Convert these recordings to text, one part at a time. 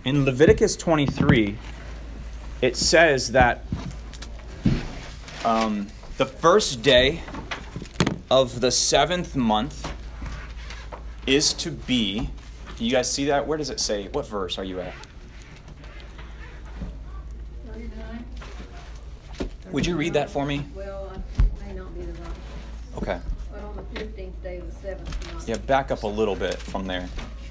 in Leviticus 23, it says that the first day of the 7th month is to be, do you guys see that? Where does it say? What verse are you at? 39. Would you read that for me? Well, it may not be the right. Okay. But on the 15th day of the 7th month. Yeah, back up a little bit from there.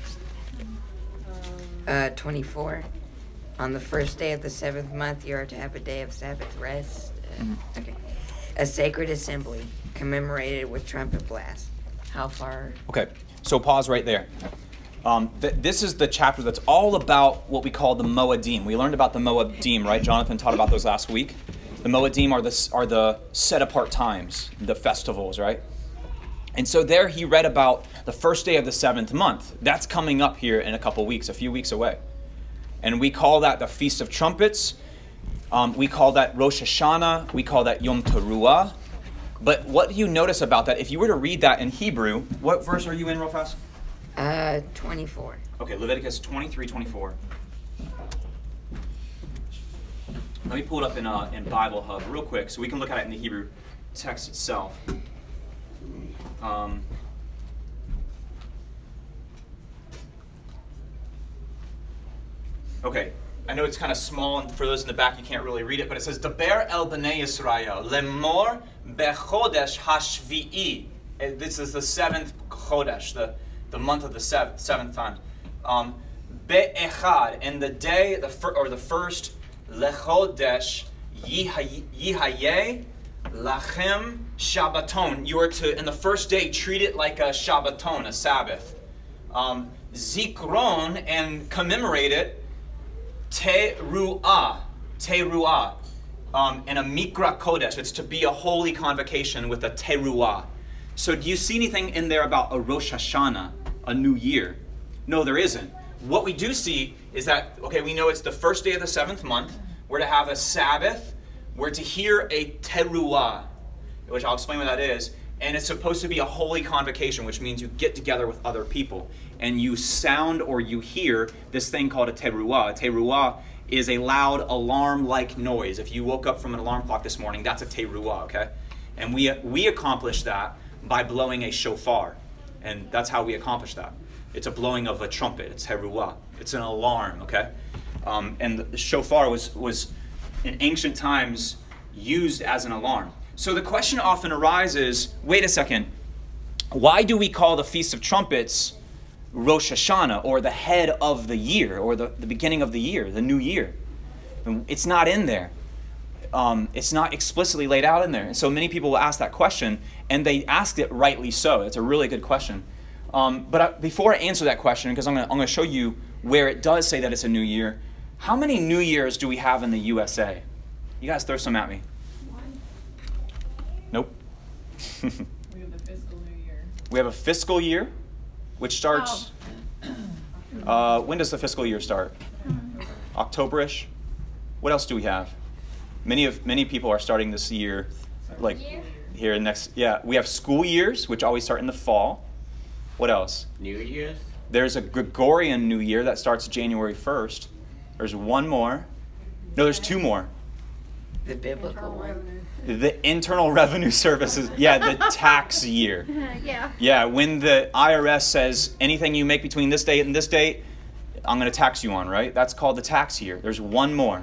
24. On the first day of the 7th month, you are to have a day of Sabbath rest. Okay. A sacred assembly, commemorated with trumpet blast. How far? Okay, so pause right there. This is the chapter that's all about what we call the Moedim. We learned about the Moedim, right? Jonathan taught about those last week. The Moedim are the set-apart times, the festivals, right? And so there he read about the first day of the 7th month. That's coming up here in a couple weeks, a few weeks away. And we call that the Feast of Trumpets. We call that Rosh Hashanah. We call that Yom Teruah. But what do you notice about that? If you were to read that in Hebrew, what verse are you in real fast? 24. Okay, Leviticus 23:24. Let me pull it up in Bible Hub real quick so we can look at it in the Hebrew text itself. Okay, I know it's kind of small, and for those in the back, you can't really read it, but it says, Daber el b'nei Yisrael, lemor bechodesh hashvi'i. This is the 7th chodesh, the month of the seventh time. Be'echad, and the day, the first, lechodesh yihaye lachem Shabbaton. You are to, in the first day, treat it like a Shabbaton, a Sabbath. Zikron, and commemorate it, Teruah, and a Mikra Kodesh. It's to be a holy convocation with a Teruah. So do you see anything in there about a Rosh Hashanah, a new year? No, there isn't. What we do see is that, okay, we know it's the first day of the 7th month. We're to have a Sabbath. We're to hear a Teruah, which I'll explain what that is. And it's supposed to be a holy convocation, which means you get together with other people and you sound or you hear this thing called a teruah. A teruah is a loud alarm-like noise. If you woke up from an alarm clock this morning, that's a teruah, okay? And we accomplish that by blowing a shofar. And that's how we accomplish that. It's a blowing of a trumpet. It's teruah. It's an alarm, okay? And the shofar was in ancient times used as an alarm. So the question often arises, wait a second, why do we call the Feast of Trumpets Rosh Hashanah, or the head of the year, or the beginning of the year, the new year? It's not in there. It's not explicitly laid out in there. And so many people will ask that question, and they asked it rightly so. It's a really good question. But before I answer that question, because I'm going to show you where it does say that it's a new year, how many New Years do we have in the USA? You guys throw some at me. Nope. We have the fiscal new year. We have a fiscal year, which starts... when does the fiscal year start? October-ish. What else do we have? Many people are starting this year, like here next. Yeah, we have school years, which always start in the fall. What else? New Year's? There's a Gregorian New Year that starts January 1st. There's one more. No, there's two more. The biblical one. The Internal Revenue Services, the tax year. Yeah. Yeah, when the IRS says anything you make between this date and this date, I'm going to tax you on, right? That's called the tax year. There's one more.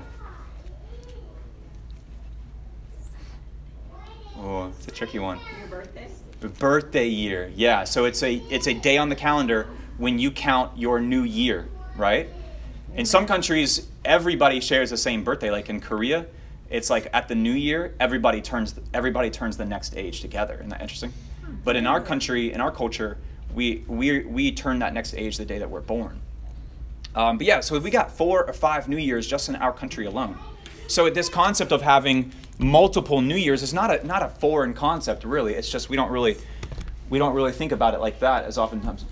Oh, it's a tricky one. Your birthday? The birthday year, yeah. So it's a day on the calendar when you count your new year, right? In some countries, everybody shares the same birthday. Like in Korea, it's like at the new year, everybody turns the next age together. Isn't that interesting? But in our country, in our culture, we turn that next age the day that we're born. So we got 4 or 5 New Years just in our country alone. So this concept of having multiple New Years is not a foreign concept, really. It's just we don't really think about it like that as oftentimes.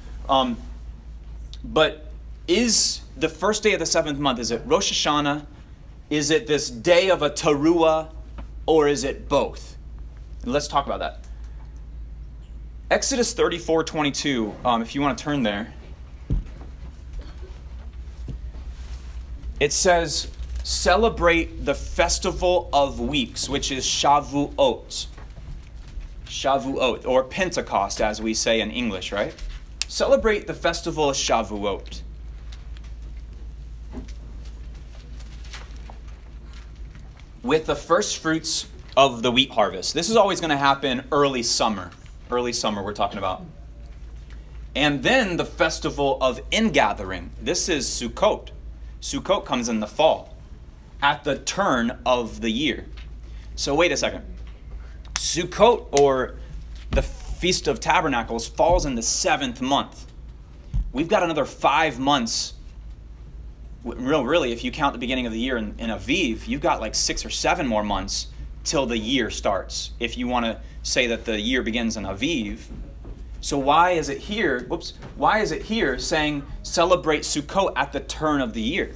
But is the first day of the 7th month, is it Rosh Hashanah? Is it this day of a Teruah, or is it both? And let's talk about that. Exodus 34:22, if you want to turn there. it says, celebrate the festival of weeks, which is Shavuot. Shavuot, or Pentecost, as we say in English, right? Celebrate the festival of Shavuot. With the first fruits of the wheat harvest. This is always going to happen early summer. Early summer we're talking about. And then the festival of ingathering. This is Sukkot. Sukkot comes in the fall, at the turn of the year. So wait a second. Sukkot, or the Feast of Tabernacles, falls in the 7th month. We've got another 5 months. Really, if you count the beginning of the year in Aviv, you've got like 6 or 7 more months till the year starts. If you want to say that the year begins in Aviv. So why is it here? Why is it here saying celebrate Sukkot at the turn of the year?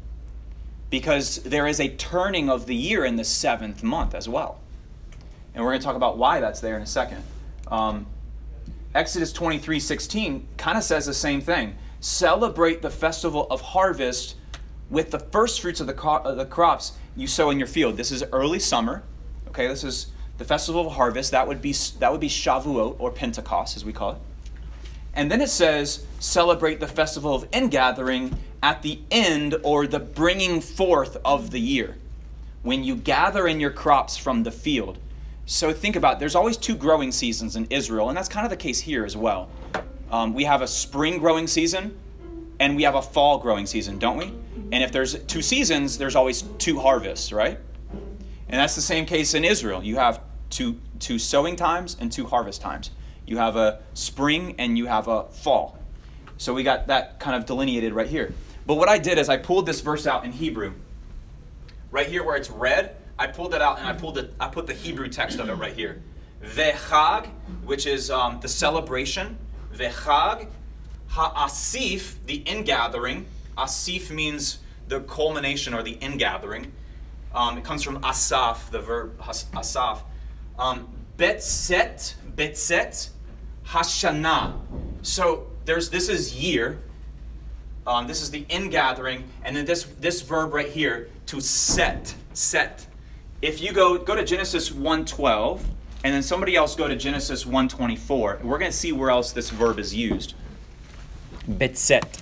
Because there is a turning of the year in the 7th month as well. And we're going to talk about why that's there in a second. Exodus 23:16 kind of says the same thing. Celebrate the festival of harvest with the first fruits of the crops you sow in your field. This is early summer. Okay, this is the festival of harvest. That would be Shavuot, or Pentecost, as we call it. And then it says, celebrate the festival of ingathering at the end, or the bringing forth of the year, when you gather in your crops from the field. So think about it. There's always 2 growing seasons in Israel, and that's kind of the case here as well. We have a spring growing season, and we have a fall growing season, don't we? And if there's 2 seasons, there's always 2 harvests, right? And that's the same case in Israel. You have two sowing times and 2 harvest times. You have a spring and you have a fall. So we got that kind of delineated right here. But what I did is I pulled this verse out in Hebrew. Right here where it's red, I pulled it out and I put the Hebrew text of it right here. Vechag, which is the celebration. Vechag ha'asif, the ingathering. Asif means the culmination or the ingathering. It comes from asaf, the verb asaf. Betset, Hashanah. So this is year. This is the ingathering, and then this verb right here, to set. If you go to Genesis 1:12, and then somebody else go to Genesis 1:24, we're going to see where else this verb is used. Betset.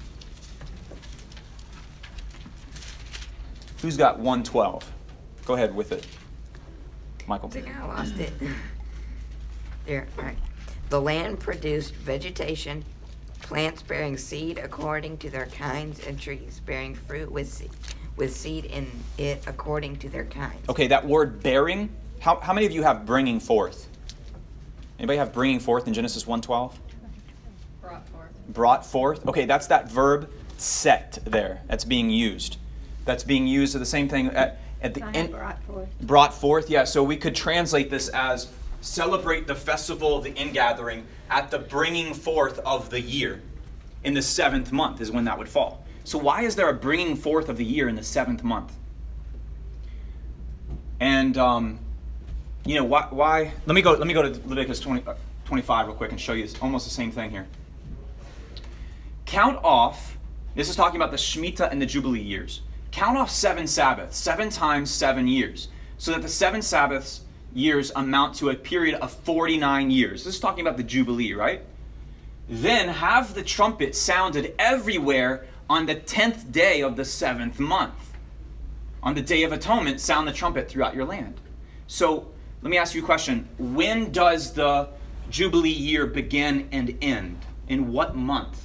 Who's got 1:12? Go ahead with it, Michael. I think I lost it. There, all right. The land produced vegetation, plants bearing seed according to their kinds, and trees bearing fruit with seed in it according to their kinds. Okay, that word bearing, how many of you have bringing forth? Anybody have bringing forth in Genesis 1:12? Brought forth. Brought forth. Okay, that's that verb set there. That's being used. That's being used to the same thing at the end. Brought forth. Brought forth, yeah. So we could translate this as celebrate the festival of the ingathering at the bringing forth of the year. In the 7th month is when that would fall. So why is there a bringing forth of the year in the 7th month? And why? Let me go to Leviticus 25 real quick and show you almost the same thing here. Count off. This is talking about the Shemitah and the Jubilee years. Count off 7 Sabbaths, 7 times 7 years, so that the 7 Sabbaths years amount to a period of 49 years. This is talking about the Jubilee, right? Then have the trumpet sounded everywhere on the 10th day of the 7th month. On the Day of Atonement, sound the trumpet throughout your land. So let me ask you a question. When does the Jubilee year begin and end? In what month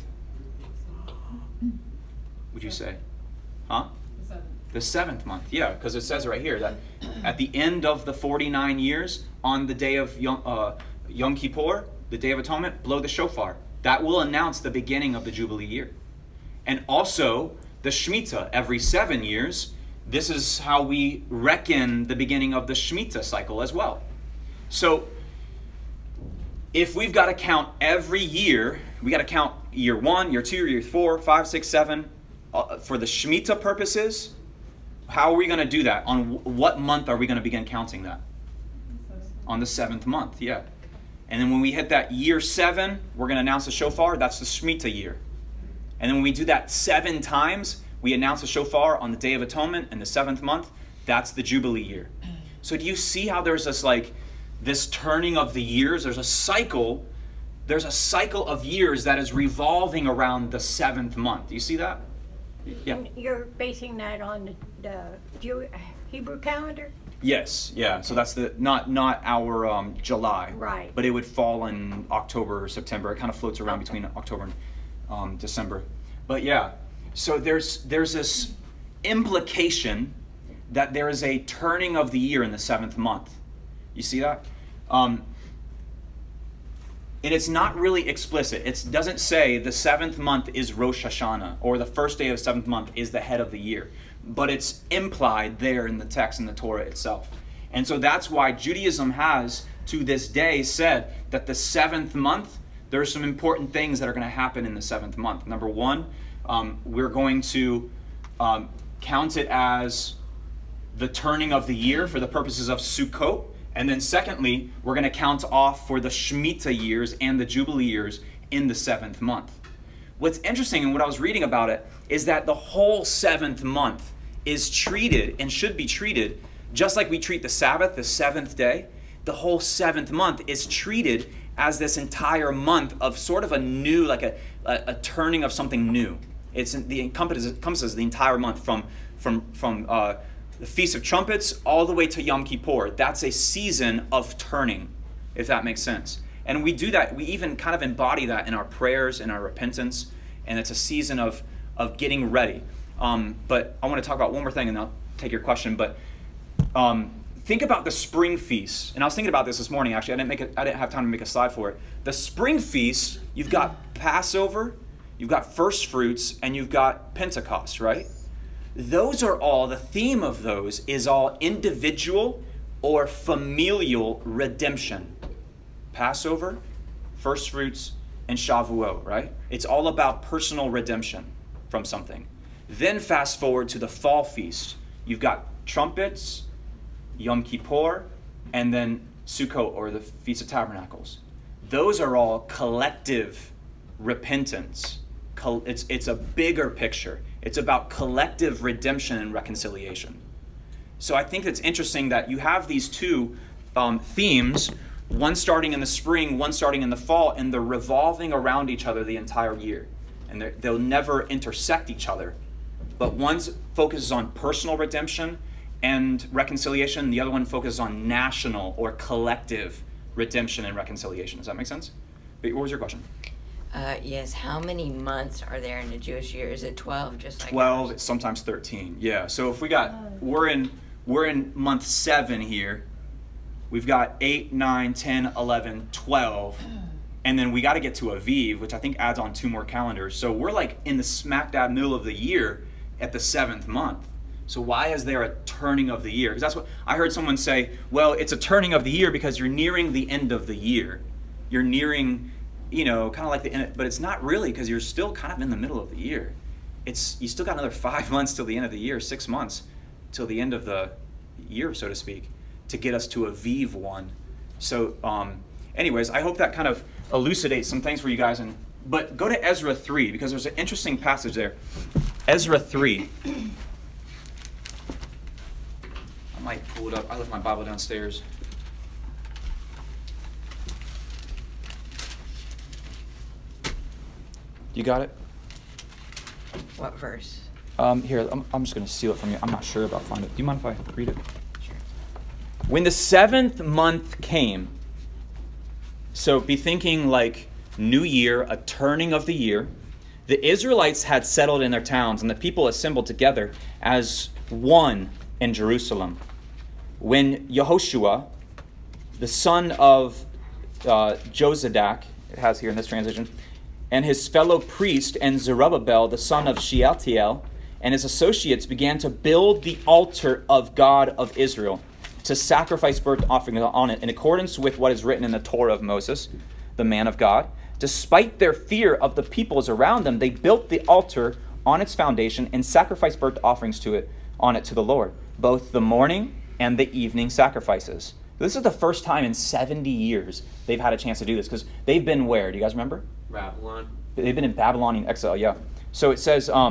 would you say? Huh? The 7th month, yeah, because it says right here that at the end of the 49 years, on the day of Yom Kippur, the Day of Atonement, blow the shofar. That will announce the beginning of the Jubilee year. And also, the Shemitah, every 7 years, this is how we reckon the beginning of the Shemitah cycle as well. So, if we've got to count every year, we got to count year 1, year 2, year 4, 5, 6, 7, for the Shemitah purposes. How are we going to do that? On what month are we going to begin counting that? On the 7th month, yeah. And then when we hit that year 7, we're going to announce the shofar. That's the Shemitah year. And then when we do that 7 times, We announce the shofar on the Day of Atonement in the 7th month. That's the Jubilee year. So do you see how there's this turning of the years? There's a cycle of years that is revolving around the 7th month. Do you see that? Yeah. And you're basing that on the Hebrew calendar? Yes, yeah. So that's not our July. Right. But it would fall in October or September. It kind of floats around between October and December. But yeah, so there's this implication that there is a turning of the year in the 7th month. You see that? And it's not really explicit. It doesn't say the 7th month is Rosh Hashanah or the first day of the 7th month is the head of the year. But it's implied there in the text in the Torah itself. And so that's why Judaism has, to this day, said that the 7th month, there are some important things that are going to happen in the 7th month. Number one, we're going to count it as the turning of the year for the purposes of Sukkot. And then secondly, we're going to count off for the Shemitah years and the Jubilee years in the 7th month. What's interesting, and what I was reading about it, is that the whole 7th month is treated and should be treated just like we treat the Sabbath, the 7th day. The whole 7th month is treated as this entire month of sort of a new, like a turning of something new. It encompasses the entire month from the Feast of Trumpets all the way to Yom Kippur. That's a season of turning, if that makes sense. And we do that, we even kind of embody that in our prayers and our repentance, and it's a season of getting ready. But I want to talk about one more thing, and I'll take your question. But think about the spring feast. And I was thinking about this morning, actually. I didn't have time to make a slide for it. The spring feast, you've got Passover, you've got first fruits, and you've got Pentecost, right? Those are all, the theme of those is all individual or familial redemption. Passover, first fruits, and Shavuot, right? It's all about personal redemption from something. Then fast forward to the fall feast. You've got trumpets, Yom Kippur, and then Sukkot, or the Feast of Tabernacles. Those are all collective repentance. It's a bigger picture. It's about collective redemption and reconciliation. So I think it's interesting that you have these two themes, one starting in the spring, one starting in the fall, and they're revolving around each other the entire year. And they'll never intersect each other. But one focuses on personal redemption and reconciliation. The other one focuses on national or collective redemption and reconciliation. Does that make sense? What was your question? Yes. How many months are there in the Jewish year? Is it 12? Just like 12. It's sometimes 13. Yeah. So if we're in month 7 here. We've got 8, 9, 10, 11, 12. And then we got to get to Aviv, which I think adds on 2 more calendars. So we're like in the smack dab middle of the year at the 7th month. So why is there a turning of the year? Because that's what I heard someone say, well, it's a turning of the year because you're nearing the end of the year. You're nearing, kind of like the end, but it's not really, because you're still kind of in the middle of the year. You still got another 5 months till the end of the year, 6 months till the end of the year, so to speak, to get us to Aviv 1. So anyways, I hope that kind of elucidates some things for you guys. But go to Ezra 3, because there's an interesting passage there. Ezra 3. I might pull it up. I left my Bible downstairs. You got it? What verse? Here, I'm just going to steal it from you. I'm not sure about finding it. Do you mind if I read it? Sure. When the 7th month came, so be thinking like New Year, a turning of the year, the Israelites had settled in their towns, and the people assembled together as one in Jerusalem. When Yehoshua, the son of Jozadak, it has here in this translation, and his fellow priest, and Zerubbabel, the son of Shealtiel, and his associates began to build the altar of God of Israel, to sacrifice burnt offerings on it in accordance with what is written in the Torah of Moses, the man of God. Despite their fear of the peoples around them, they built the altar on its foundation and sacrificed burnt offerings on it to the Lord, both the morning and the evening sacrifices. This is the first time in 70 years they've had a chance to do this, because they've been where? Do you guys remember? Babylon. They've been in Babylonian exile, yeah. So it says,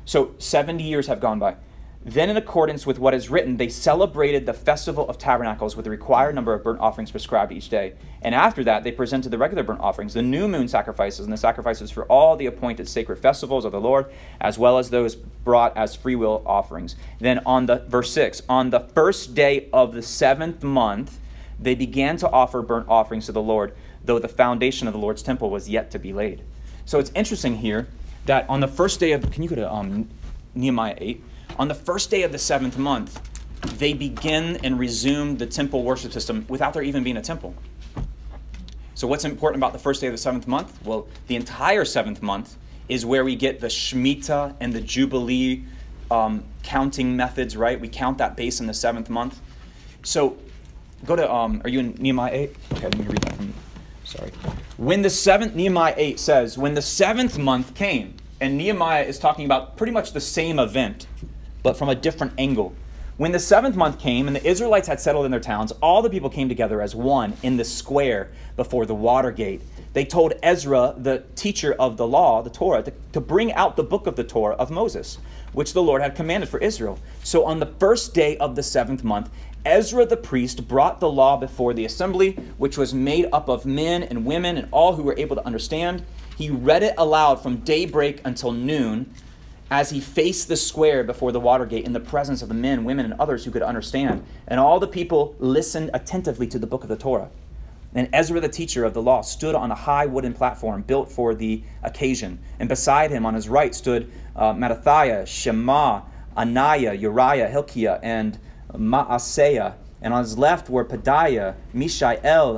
So 70 years have gone by. Then, in accordance with what is written, they celebrated the Festival of Tabernacles with the required number of burnt offerings prescribed each day. And after that, they presented the regular burnt offerings, the new moon sacrifices, and the sacrifices for all the appointed sacred festivals of the Lord, as well as those brought as freewill offerings. Then verse 6, on the first day of the 7th month, they began to offer burnt offerings to the Lord, though the foundation of the Lord's temple was yet to be laid. So it's interesting here that on the first day of, can you go to Nehemiah 8? On the first day of the 7th month, they begin and resume the temple worship system without there even being a temple. So what's important about the first day of the 7th month? Well, the entire 7th month is where we get the Shemitah and the Jubilee counting methods, right? We count that base in the 7th month. So go to, are you in Nehemiah 8? Okay, let me read that from you. Sorry. Nehemiah 8 says, when the 7th month came, and Nehemiah is talking about pretty much the same event, but from a different angle. When the 7th month came and the Israelites had settled in their towns, all the people came together as one in the square before the water gate. They told Ezra, the teacher of the law, the Torah, to bring out the book of the Torah of Moses, which the Lord had commanded for Israel. So on the first day of the 7th month, Ezra the priest brought the law before the assembly, which was made up of men and women and all who were able to understand. He read it aloud from daybreak until noon, as he faced the square before the water gate in the presence of the men, women, and others who could understand. And all the people listened attentively to the book of the Torah. And Ezra, the teacher of the law, stood on a high wooden platform built for the occasion. And beside him on his right stood Mattathiah, Shema, Ananiah, Uriah, Hilkiah, and Maaseiah. And on his left were Pedaiah, Mishael,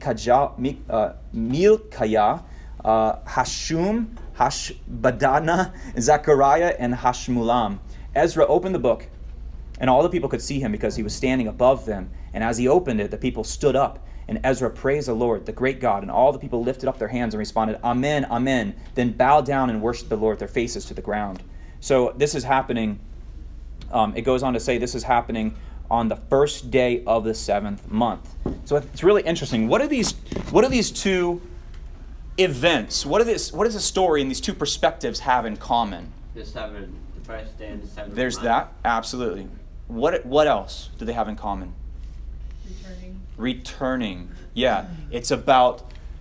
Milkiah, Hashum, Hashbadana, Zechariah, and Hashmulam. Ezra opened the book, and all the people could see him because he was standing above them. And as he opened it, the people stood up, and Ezra praised the Lord, the great God. And all the people lifted up their hands and responded, Amen, Amen. Then bowed down and worshiped the Lord with their faces to the ground. So this is happening, it goes on to say this is happening on the first day of the 7th month. So it's really interesting. What are these two events? What does the story and these two perspectives have in common? The first day of the 7th There's month. that, absolutely. What else do they have in common? Returning. Yeah, it's about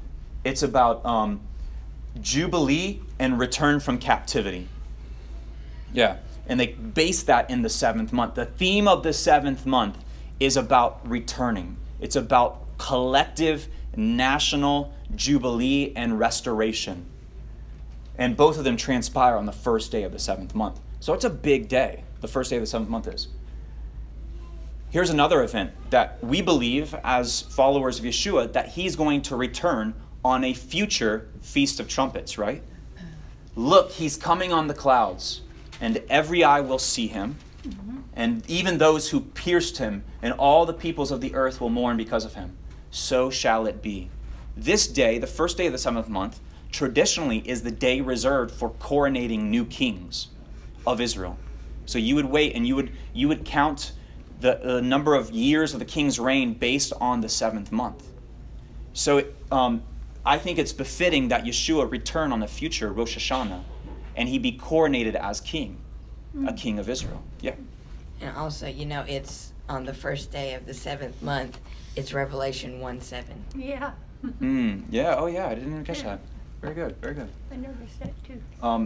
Jubilee and return from captivity. Yeah, and they base that in the 7th month. The theme of the 7th month is about returning. It's about collective national jubilee and restoration. And both of them transpire on the first day of the 7th month. So it's a big day, the first day of the 7th month is. Here's another event that we believe as followers of Yeshua that he's going to return on a future Feast of Trumpets, right? Look, he's coming on the clouds, and every eye will see him, and even those who pierced him, and all the peoples of the earth will mourn because of him. So shall it be. This day, the first day of the 7th month, traditionally is the day reserved for coronating new kings of Israel. So you would wait and you would count the number of years of the king's reign based on the 7th month. So I think it's befitting that Yeshua return on the future Rosh Hashanah and he be coronated as king, a king of Israel. Yeah. And also, it's on the first day of the 7th month. It's Revelation 1:7. Yeah, Yeah. Oh, yeah. I didn't even catch that. Very good. Very good. I noticed that too.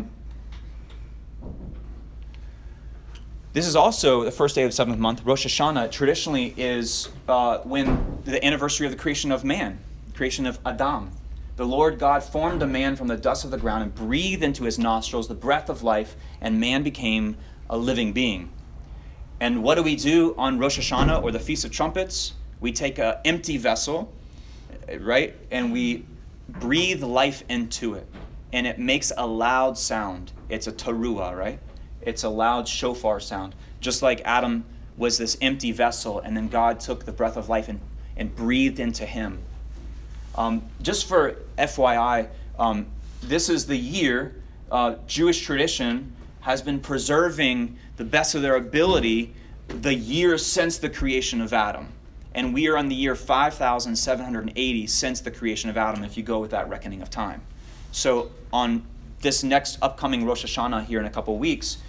This is also the first day of the 7th month. Rosh Hashanah traditionally is when the anniversary of the creation of man, creation of Adam. The Lord God formed a man from the dust of the ground and breathed into his nostrils the breath of life, and man became a living being. And what do we do on Rosh Hashanah or the Feast of Trumpets? We take an empty vessel, right, and we breathe life into it, and it makes a loud sound. It's a teruah, right? It's a loud shofar sound, just like Adam was this empty vessel, and then God took the breath of life and breathed into him. Just for FYI, this is the year Jewish tradition has been preserving the best of their ability the year since the creation of Adam. And we are on the year 5,780 since the creation of Adam, if you go with that reckoning of time. So on this next upcoming Rosh Hashanah here in a couple weeks,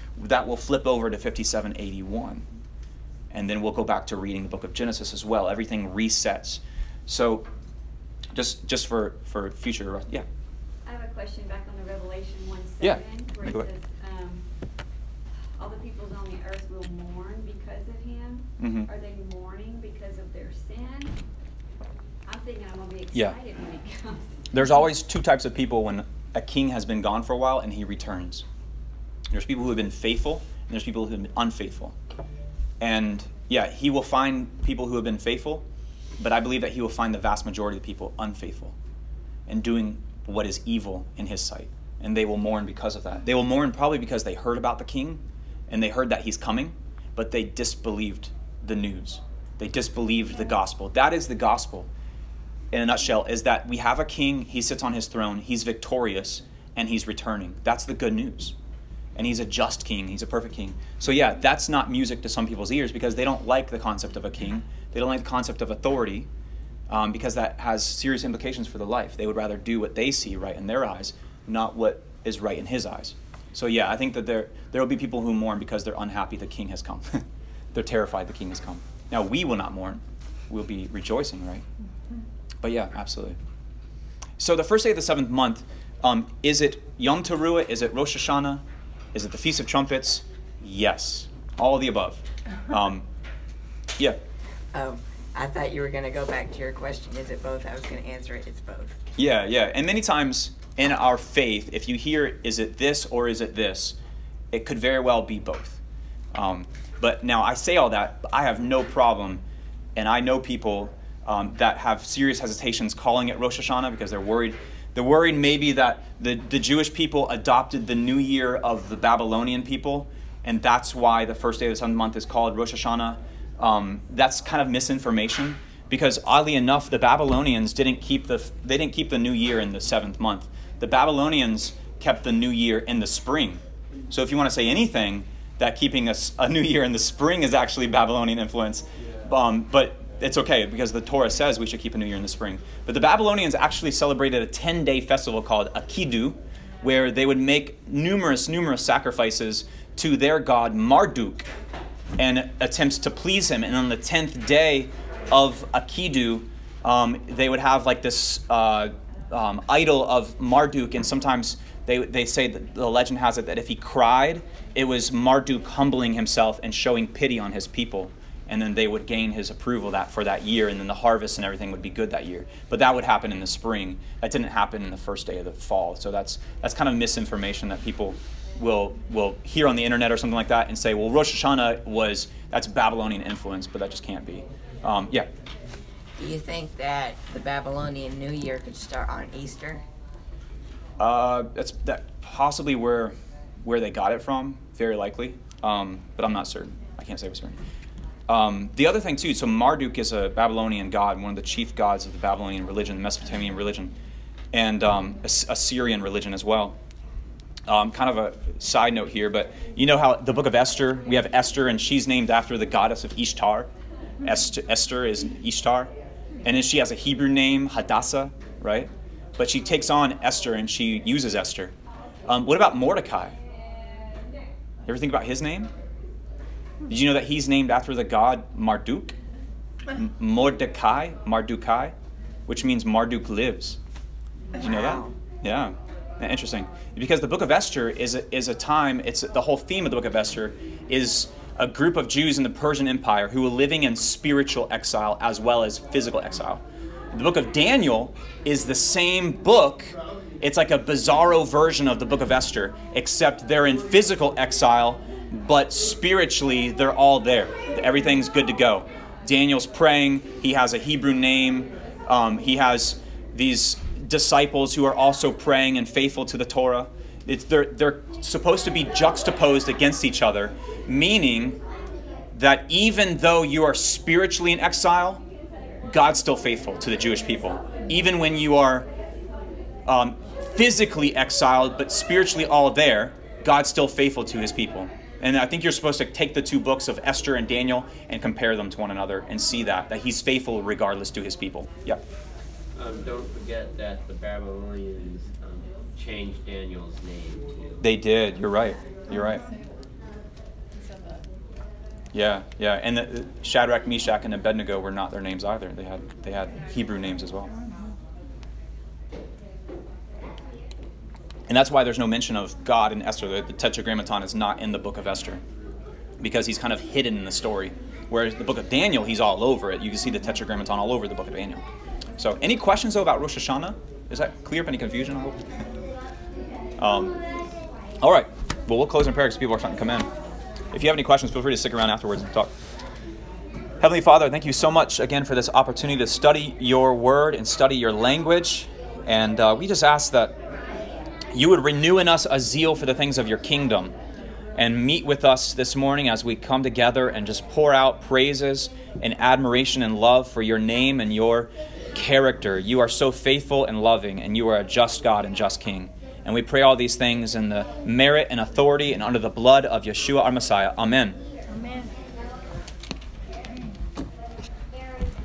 that will flip over to 5781. And then we'll go back to reading the book of Genesis as well. Everything resets. So just for future, yeah. I have a question back on the Revelation 1:7, Yeah. where it Go ahead. says, all the peoples on the earth will mourn because of him. Mhm. Are they mourning because of their sin? I'm thinking I'm going to be excited Yeah. when he comes. There's always two types of people when a king has been gone for a while and he returns. There's people who have been faithful, and there's people who have been unfaithful. And yeah, he will find people who have been faithful, but I believe that he will find the vast majority of the people unfaithful and doing what is evil in his sight. And they will mourn because of that. They will mourn probably because they heard about the king and they heard that he's coming, but they disbelieved the news. They disbelieved the gospel. That is the gospel in a nutshell, is that we have a king, he sits on his throne, he's victorious, and he's returning. That's the good news. And he's a just king, he's a perfect king. So yeah, that's not music to some people's ears because they don't like the concept of a king. They don't like the concept of authority because that has serious implications for their life. They would rather do what they see right in their eyes, not what is right in his eyes. So yeah, I think that there will be people who mourn because they're unhappy the king has come. They're terrified the king has come. Now we will not mourn. We'll be rejoicing, right? But yeah, absolutely. So the first day of the 7th month, is it Yom Teruah? Is it Rosh Hashanah? Is it the Feast of Trumpets? Yes. All of the above. Yeah. Oh, I thought you were going to go back to your question. Is it both? I was going to answer it. It's both. Yeah. And many times in our faith, if you hear, is it this or is it this? It could very well be both. But now I say all that, but I have no problem, and I know people that have serious hesitations calling it Rosh Hashanah because they're worried. They're worried maybe that the Jewish people adopted the new year of the Babylonian people, and that's why the first day of the 7th month is called Rosh Hashanah. That's kind of misinformation because oddly enough, the Babylonians didn't keep the new year in the 7th month. The Babylonians kept the new year in the spring. So if you want to say anything, that keeping a new year in the spring is actually Babylonian influence, but it's okay because the Torah says we should keep a new year in the spring. But the Babylonians actually celebrated a 10-day festival called Akidu, where they would make numerous sacrifices to their god Marduk and attempts to please him. And on the 10th day of Akidu, they would have like this idol of Marduk, and sometimes they say that the legend has it that if he cried, it was Marduk humbling himself and showing pity on his people. And then they would gain his approval for that year, and then the harvest and everything would be good that year. But that would happen in the spring. That didn't happen in the first day of the fall. So that's kind of misinformation that people will hear on the internet or something like that and say, well, Rosh Hashanah that's Babylonian influence, but that just can't be. Yeah. Do you think that the Babylonian New Year could start on Easter? That's possibly where they got it from, very likely. But I'm not certain. I can't say for certain. The other thing too, so Marduk is a Babylonian god, one of the chief gods of the Babylonian religion, the Mesopotamian religion, and Assyrian religion as well. Kind of a side note here, but you know how the book of Esther, we have Esther, and she's named after the goddess of Ishtar. Esther is Ishtar, and then she has a Hebrew name, Hadassah, right? But she takes on Esther, and she uses Esther. What about Mordecai? You ever think about his name? Did you know that he's named after the god Marduk? Mordecai, which means Marduk lives. Did you know that? Yeah. Interesting. Because the book of Esther is a time, it's the whole theme of the book of Esther is a group of Jews in the Persian Empire who were living in spiritual exile as well as physical exile. The book of Daniel is the same book. It's like a bizarro version of the book of Esther, except they're in physical exile, but spiritually, they're all there. Everything's good to go. Daniel's praying. He has a Hebrew name. He has these disciples who are also praying and faithful to the Torah. They're supposed to be juxtaposed against each other, meaning that even though you are spiritually in exile, God's still faithful to the Jewish people. Even when you are physically exiled, but spiritually all there, God's still faithful to his people. And I think you're supposed to take the two books of Esther and Daniel and compare them to one another and see that he's faithful regardless to his people. Yep. Don't forget that the Babylonians changed Daniel's name too. They did. You're right. Yeah, yeah. And Shadrach, Meshach, and Abednego were not their names either. They had Hebrew names as well. And that's why there's no mention of God in Esther. The Tetragrammaton is not in the book of Esther, because he's kind of hidden in the story. Whereas the book of Daniel, he's all over it. You can see the Tetragrammaton all over the book of Daniel. So any questions, though, about Rosh Hashanah? Is that clear up? Any confusion, I hope? All right. Well, we'll close in prayer because people are starting to come in. If you have any questions, feel free to stick around afterwards and talk. Heavenly Father, thank you so much again for this opportunity to study your word and study your language. And we just ask that you would renew in us a zeal for the things of your kingdom, and meet with us this morning as we come together and just pour out praises and admiration and love for your name and your character. You are so faithful and loving, and you are a just God and just King. And we pray all these things in the merit and authority and under the blood of Yeshua our Messiah. Amen.